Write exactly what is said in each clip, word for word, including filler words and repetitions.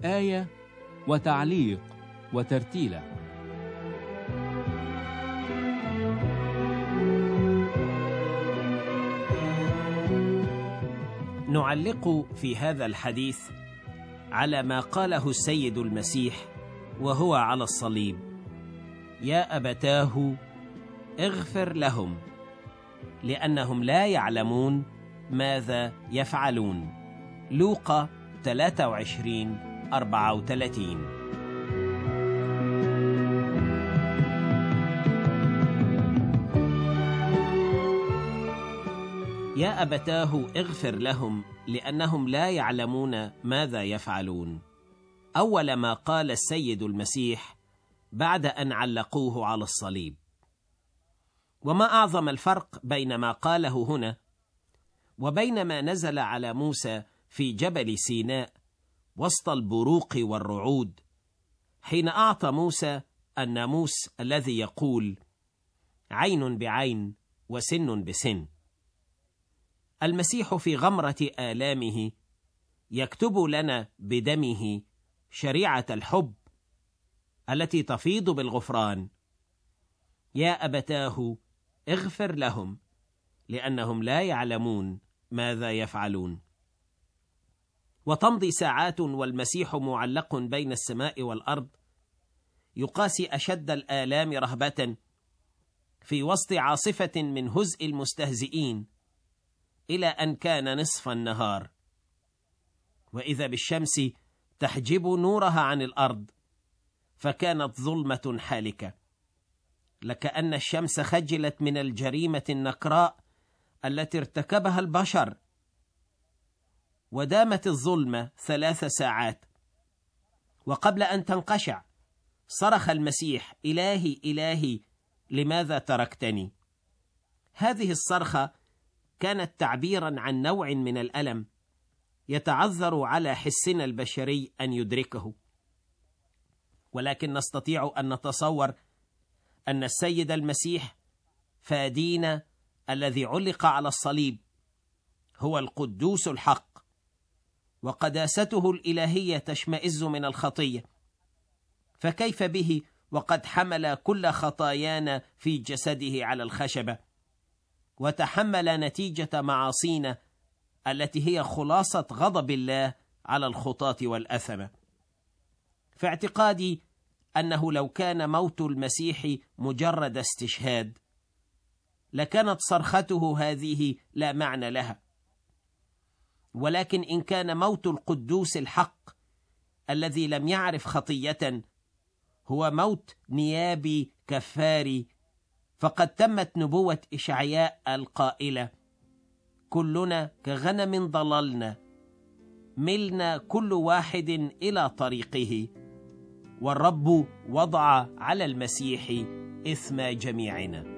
آية وتعليق وترتيلة. نعلق في هذا الحديث على ما قاله السيد المسيح وهو على الصليب: يا أبتاه اغفر لهم لأنهم لا يعلمون ماذا يفعلون. لوقا ثلاثة وعشرين أربعة وثلاثين. يا أبتاه اغفر لهم لأنهم لا يعلمون ماذا يفعلون. أول ما قال السيد المسيح بعد أن علقوه على الصليب. وما أعظم الفرق بين ما قاله هنا وبين ما نزل على موسى في جبل سيناء وسط البروق والرعود، حين أعطى موسى الناموس الذي يقول: عين بعين وسن بسن. المسيح في غمرة آلامه يكتب لنا بدمه شريعة الحب التي تفيض بالغفران. يا أبتاه اغفر لهم لأنهم لا يعلمون ماذا يفعلون. وتمضي ساعات والمسيح معلق بين السماء والأرض، يقاسي أشد الآلام رهبة في وسط عاصفة من هزء المستهزئين، إلى أن كان نصف النهار، وإذا بالشمس تحجب نورها عن الأرض، فكانت ظلمة حالكة، لكأن الشمس خجلت من الجريمة النكراء التي ارتكبها البشر. ودامت الظلمة ثلاث ساعات، وقبل أن تنقشع صرخ المسيح: إلهي إلهي لماذا تركتني؟ هذه الصرخة كانت تعبيرا عن نوع من الألم يتعذر على حسنا البشري أن يدركه، ولكن نستطيع أن نتصور أن السيد المسيح فادينا الذي علق على الصليب هو القدوس الحق، وقداسته الإلهية تشمئز من الخطية، فكيف به وقد حمل كل خطايانا في جسده على الخشبة، وتحمل نتيجة معاصينا التي هي خلاصة غضب الله على الخطاة والأثمة. في اعتقادي أنه لو كان موت المسيح مجرد استشهاد، لكانت صرخته هذه لا معنى لها، ولكن إن كان موت القدوس الحق الذي لم يعرف خطية هو موت نيابي كفاري، فقد تمت نبوة إشعياء القائلة: كلنا كغنم ضللنا، ملنا كل واحد إلى طريقه، والرب وضع على المسيح إثم جميعنا.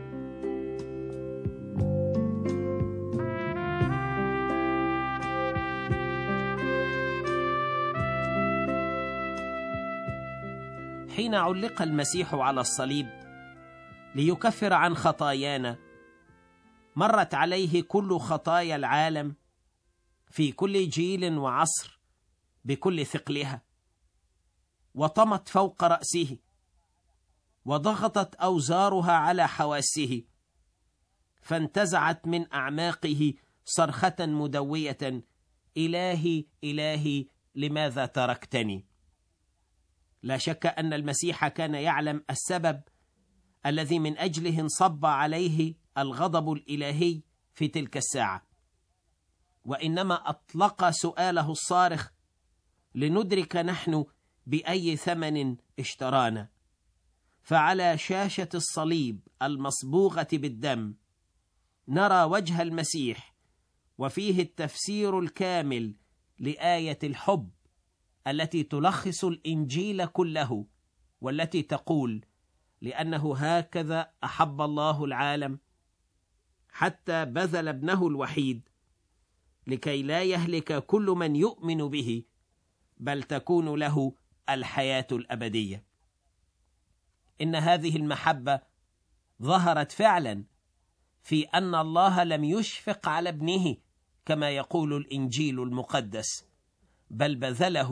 حين علق المسيح على الصليب ليكفر عن خطايانا، مرت عليه كل خطايا العالم في كل جيل وعصر بكل ثقلها، وطمت فوق رأسه، وضغطت أوزارها على حواسه، فانتزعت من أعماقه صرخة مدوية: إلهي إلهي لماذا تركتني؟ لا شك أن المسيح كان يعلم السبب الذي من أجله انصب عليه الغضب الإلهي في تلك الساعة، وإنما أطلق سؤاله الصارخ لندرك نحن بأي ثمن اشترانا. فعلى شاشة الصليب المصبوغة بالدم نرى وجه المسيح، وفيه التفسير الكامل لآية الحب التي تلخص الإنجيل كله، والتي تقول: لأنه هكذا أحب الله العالم حتى بذل ابنه الوحيد، لكي لا يهلك كل من يؤمن به، بل تكون له الحياة الأبدية. إن هذه المحبة ظهرت فعلا في أن الله لم يشفق على ابنه كما يقول الإنجيل المقدس، بل بذله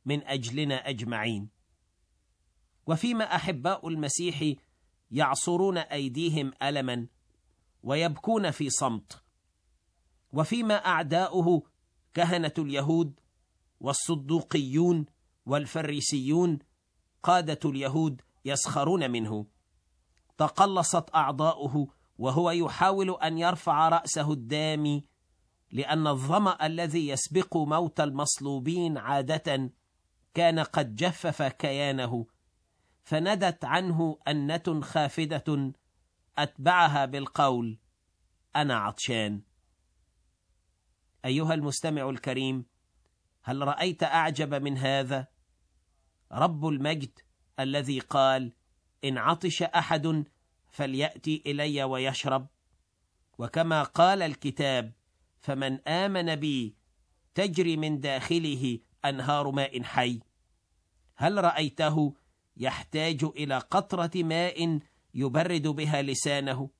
من أجلنا أجمعين. وفيما أحباء المسيح يعصرون أيديهم ألما ويبكون في صمت، وفيما أعداؤه كهنة اليهود والصدوقيون والفريسيون قادة اليهود يسخرون منه، تقلصت أعضاؤه وهو يحاول أن يرفع رأسه الدامي، لأن الظمأ الذي يسبق موت المصلوبين عادة كان قد جفف كيانه، فندت عنه أنة خافدة أتبعها بالقول: أنا عطشان. أيها المستمع الكريم، هل رأيت أعجب من هذا؟ رب المجد الذي قال: إن عطش أحد فليأتي إلي ويشرب، وكما قال الكتاب: فمن آمن بي تجري من داخله أنهار ماء حي. هل رأيته يحتاج إلى قطرة ماء يبرد بها لسانه؟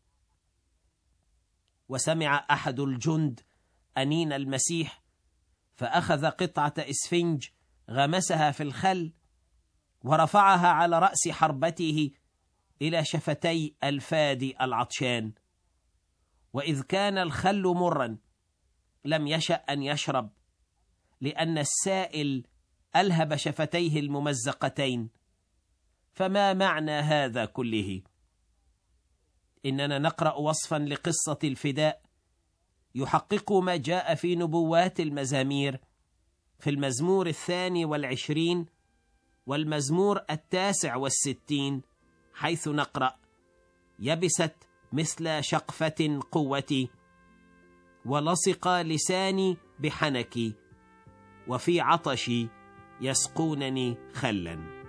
وسمع أحد الجند أنين المسيح، فأخذ قطعة إسفنج غمسها في الخل ورفعها على رأس حربته إلى شفتي الفادي العطشان، وإذ كان الخل مرا لم يشأ أن يشرب، لأن السائل ألهب شفتيه الممزقتين. فما معنى هذا كله؟ إننا نقرأ وصفا لقصة الفداء يحقق ما جاء في نبوات المزامير في المزمور الثاني والعشرين والمزمور التاسع والستين، حيث نقرأ: يبست مثل شقفة قوتي، ولصق لساني بحنكي، وفي عطشي يسقونني خلا.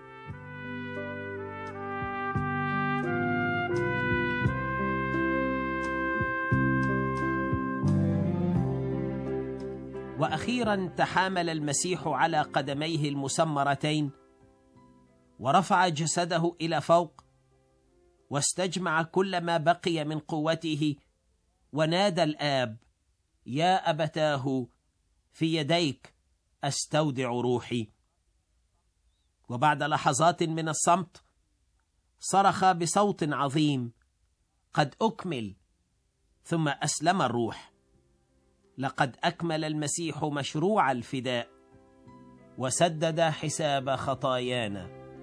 وأخيرا تحامل المسيح على قدميه المسمرتين، ورفع جسده إلى فوق، واستجمع كل ما بقي من قوته، ونادى الآب: يا أبتاه، في يديك أستودع روحي. وبعد لحظات من الصمت صرخ بصوت عظيم: قد أكمل، ثم أسلم الروح. لقد أكمل المسيح مشروع الفداء، وسدد حساب خطايانا.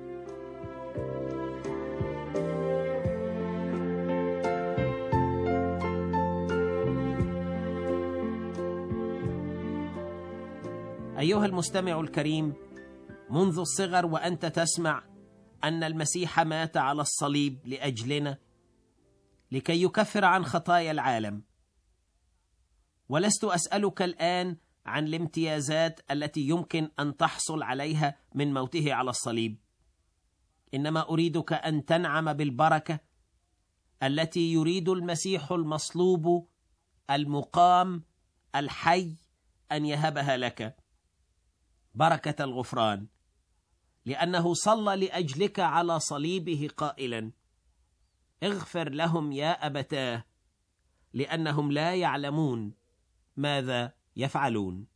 أيها المستمع الكريم، منذ الصغر وأنت تسمع أن المسيح مات على الصليب لأجلنا لكي يكفر عن خطايا العالم. ولست أسألك الآن عن الامتيازات التي يمكن أن تحصل عليها من موته على الصليب، إنما أريدك أن تنعم بالبركة التي يريد المسيح المصلوب المقام الحي أن يهبها لك، بركة الغفران، لأنه صلى لأجلك على صليبه قائلا: اغفر لهم يا أبتاه، لأنهم لا يعلمون ماذا يفعلون.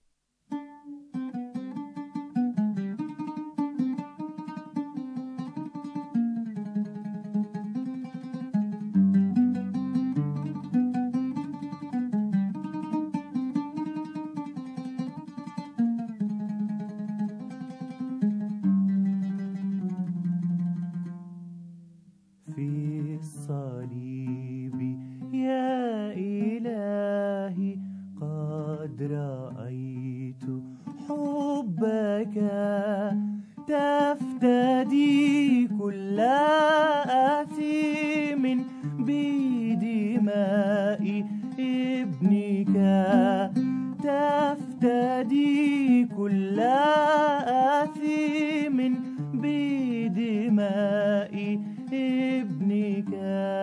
في الصليب يا إلهي قد رأيت حبك تفتدي كل آثم بدماء ابنك، تفتدي كل آثم بدماء ابنك.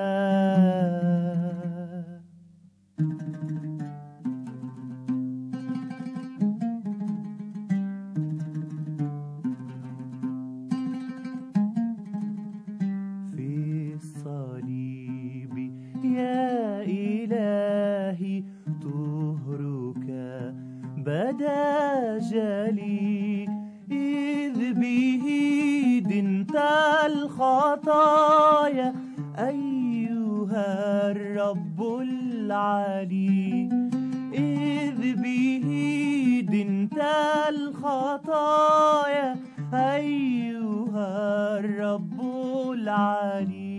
في الصليب يا إلهي طهرك بدا جلي، الخطايا أيها الرب العلي، إذ به دنت الخطايا أيها الرب العلي.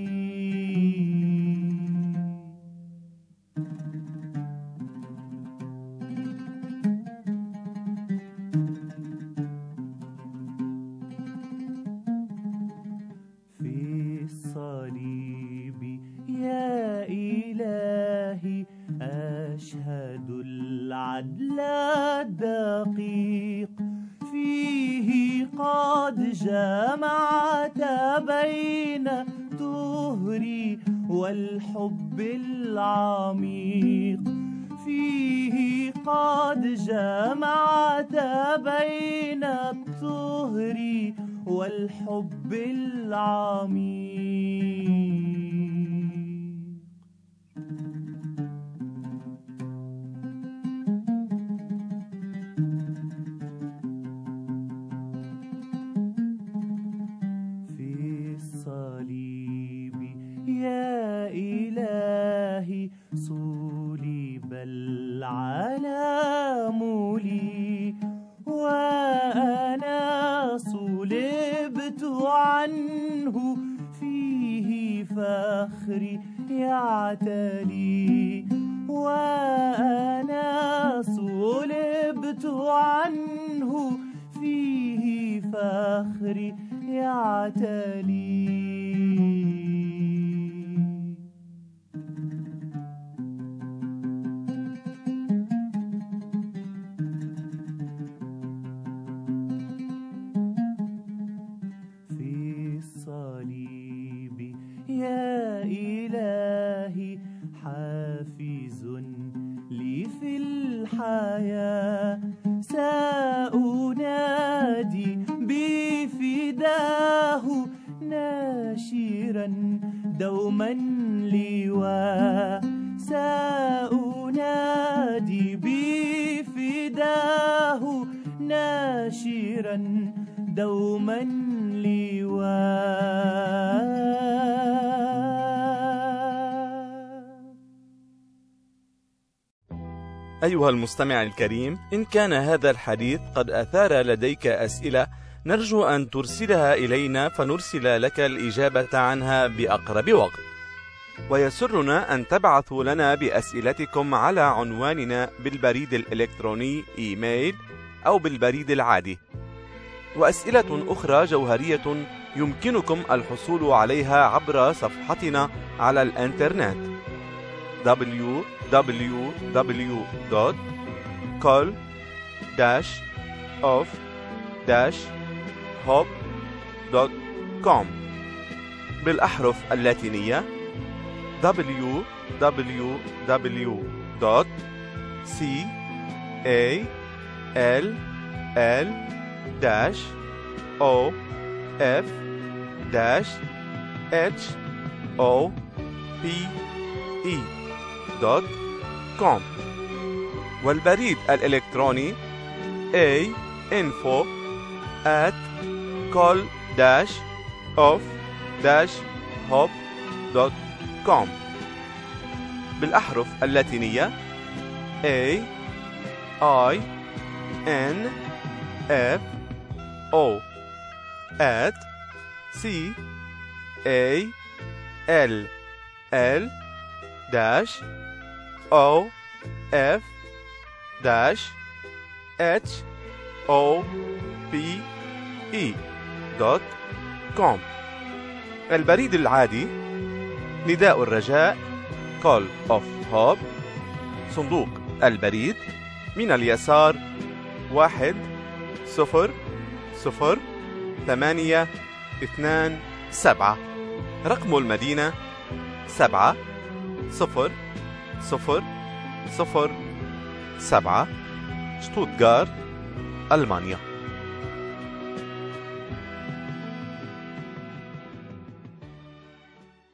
في الصليب يا إلهي أشهد العدل الدقيق، فيه قد جمعت بين طهري والحب العميق، فيه قد جمعت بين الطهر والحب العميق. يا إلهي صلب العالم لي، وأنا صلبت عنه، فيه فخري يعتلي، وأنا صلبت عنه، فيه فخري يعتلي. يا إلهي حافز لي في الحياة، سأنادي بفداه ناشرا دوما لواء، سأنادي بفداه ناشرا دوما لواء. أيها المستمع الكريم، إن كان هذا الحديث قد أثار لديك أسئلة، نرجو أن ترسلها إلينا فنرسل لك الإجابة عنها بأقرب وقت. ويسرنا أن تبعثوا لنا بأسئلتكم على عنواننا بالبريد الإلكتروني إيميل أو بالبريد العادي. وأسئلة أخرى جوهرية يمكنكم الحصول عليها عبر صفحتنا على الإنترنت دبليو دبليو دبليو دوت كول داش اوف داش هوب دوت كوم بالأحرف اللاتينية دبليو دبليو دبليو دوت سي إيه إل إل داش أو إف داش إتش أو بي إي دوت كوم، والبريد الإلكتروني a info at call dash of dash hop دوت كوم بالأحرف اللاتينية a i n f o at c a l l dash o f dash h o p e دوت كوم. البريد العادي نداء الرجاء Call of Hope، صندوق البريد من اليسار واحد صفر صفر ثمانية اثنان سبعة، رقم المدينة سبعة صفر صفر صفر سبعة، شتوتغارت، ألمانيا.